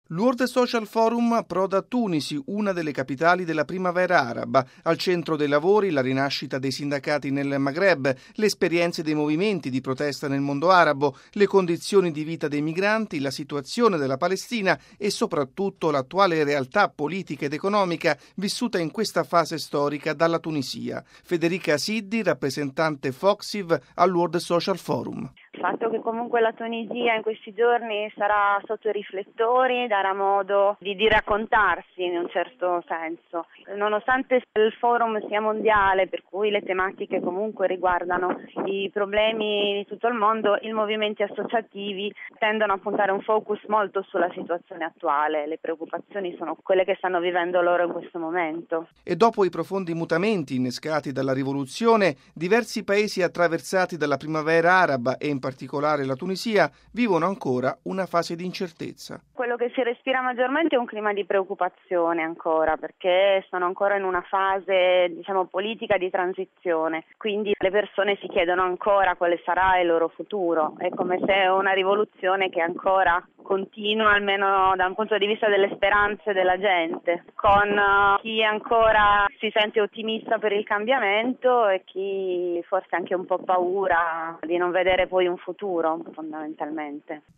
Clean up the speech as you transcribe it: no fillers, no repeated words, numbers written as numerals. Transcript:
L'World Social Forum approda a Tunisi, una delle capitali della primavera araba. Al centro dei lavori la rinascita dei sindacati nel Maghreb, le esperienze dei movimenti di protesta nel mondo arabo, le condizioni di vita dei migranti, la situazione della Palestina e soprattutto l'attuale realtà politica ed economica vissuta in questa fase storica dalla Tunisia. Federica Siddi, rappresentante Foxiv al World Social Forum. Il fatto che comunque la Tunisia in questi giorni sarà sotto i riflettori darà modo di raccontarsi in un certo senso. Nonostante il forum sia mondiale, per cui le tematiche comunque riguardano i problemi di tutto il mondo, i movimenti associativi tendono a puntare un focus molto sulla situazione attuale. Le preoccupazioni sono quelle che stanno vivendo loro in questo momento. E dopo i profondi mutamenti innescati dalla rivoluzione, diversi paesi attraversati dalla primavera araba e in particolare la Tunisia vivono ancora una fase di incertezza. Quello che si respira maggiormente è un clima di preoccupazione ancora, perché sono ancora in una fase, politica di transizione. Quindi le persone si chiedono ancora quale sarà il loro futuro. È come se è una rivoluzione che ancora continua, almeno da un punto di vista delle speranze della gente, con chi ancora si sente ottimista per il cambiamento e chi forse anche un po' paura di non vedere poi un futuro, fondamentalmente.